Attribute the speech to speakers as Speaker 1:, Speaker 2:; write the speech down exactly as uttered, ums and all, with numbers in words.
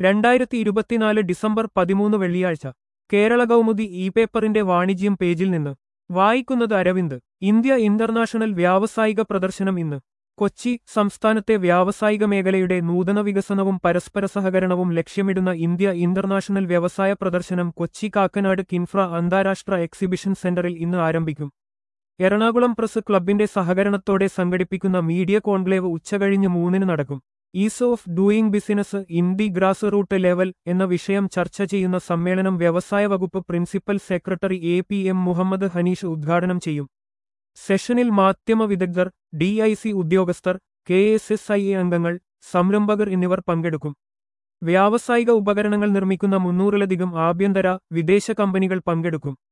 Speaker 1: രണ്ടായിരത്തി ഇരുപത്തിനാല് ഡിസംബർ പതിമൂന്ന് വെള്ളിയാഴ്ച കേരള കൗമുദി ഇ പേപ്പറിന്റെ വാണിജ്യം പേജിൽ നിന്ന് വായിക്കുന്നത് അരവിന്ദ്. ഇന്ത്യ ഇന്റർനാഷണൽ വ്യാവസായിക പ്രദർശനം ഇന്ന് കൊച്ചി. സംസ്ഥാനത്തെ വ്യാവസായിക മേഖലയുടെ നൂതന വികസനവും പരസ്പര സഹകരണവും ലക്ഷ്യമിടുന്ന ഇന്ത്യ ഇന്റർനാഷണൽ വ്യവസായ പ്രദർശനം കൊച്ചി കാക്കനാട് കിൻഫ്ര അന്താരാഷ്ട്ര എക്സിബിഷൻ സെന്ററിൽ ഇന്ന് ആരംഭിക്കും. എറണാകുളം പ്രസ് ക്ലബിന്റെ സഹകരണത്തോടെ സംഘടിപ്പിക്കുന്ന മീഡിയ കോൺക്ലേവ് ഉച്ചകഴിഞ്ഞ് മൂന്നിന് നടക്കും. Ease of doing business in the grass root level എന്ന വിഷയം ചർച്ച ചെയ്യുന്ന സമ്മേളനം വ്യവസായ വകുപ്പ് principal secretary A P M Muhammad Hanish ഉദ്ഘാടനം ചെയ്യും. സെഷനിൽ മാധ്യമ വിദഗ്ധർ, ഡി ഐ സി ഉദ്യോഗസ്ഥർ, K S S I A അംഗങ്ങൾ, സംരംഭകർ എന്നിവർ പങ്കെടുക്കും. വ്യാവസായിക ഉപകരണങ്ങൾ നിർമ്മിക്കുന്ന മുന്നൂറിലധികം ആഭ്യന്തര, വിദേശ കമ്പനികൾ പങ്കെടുക്കും.